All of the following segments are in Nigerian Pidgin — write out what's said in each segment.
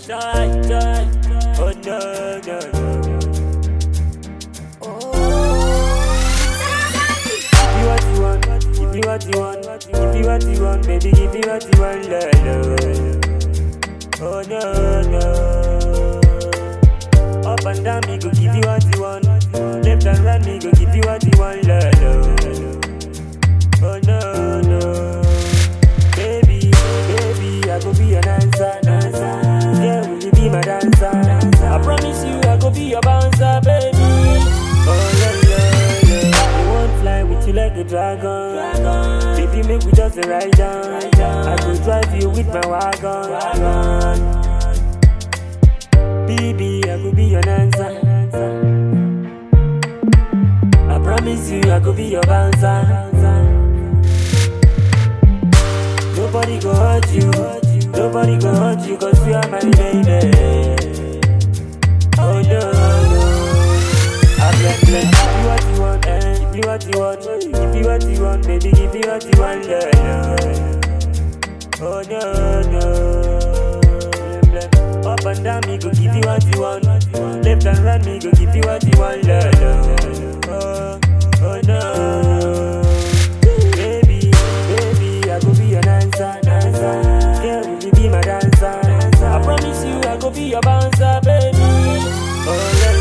Joy, joy. Oh no, no, no. Give me what you want, give me what you want, give me what you want, baby, give me what you want, love. Oh no, no. Up and down, me go give you what you want. Left and right, me go give you what you want, love. Oh no, no. Baby, baby, I go be your dancer, dancer. Yeah, will you be my dancer? I promise you, I go be your bouncer, baby. Oh yeah, yeah, yeah. I won't fly with you like a dragon. Baby, make we just ride down. I go drive you with my wagon. Baby, I go be your dancer. I promise you, I go be your bouncer. Nobody go hurt you, nobody go hurt you, cause you are my baby. Oh no, no. I bless, give me what you want, give me what you want, give me what you want, baby, give me what you want, love. Oh no, no. Up and down, me go give you what you want. Left and right, me go give you what you want, love. Oh no. Baby, baby, I go be your dancer, dancer. Yeah, will you be my dancer? I promise you, I go be your bouncer, baby. Oh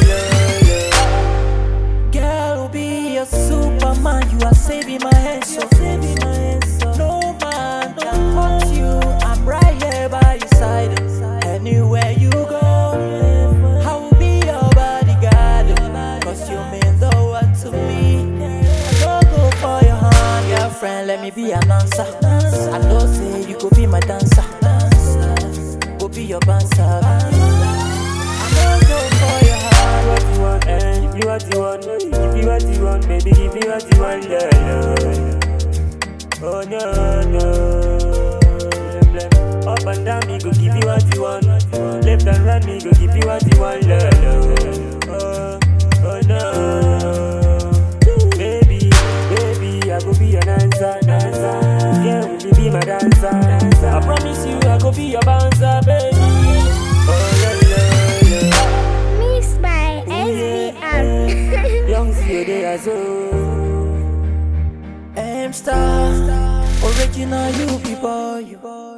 yeah, yeah, Girl, be your Superman. You are saving my head, so no man can hurt you. I'm right here by your side. Anywhere you go, I will be your bodyguard. Cause you mean the world to me. I don't go for your hand, girlfriend. Let me be an answer. I know say you go be my dancer. Go be your bouncer. I don't go for your hand. what you want, give me what you want, give me what you want, baby, give me what you want, love. Oh no, no. Up and down, me go give you what you want. Left and right, me go give you what you want, love. Oh no. Baby, baby, I go be your dancer, dancer. Yeah, will you be my dancer? I promise you, I go be your bouncer, baby. Oh yeah, yeah, yeah. Mixed by SDR. Young see they are so. M-Star, original you be boy.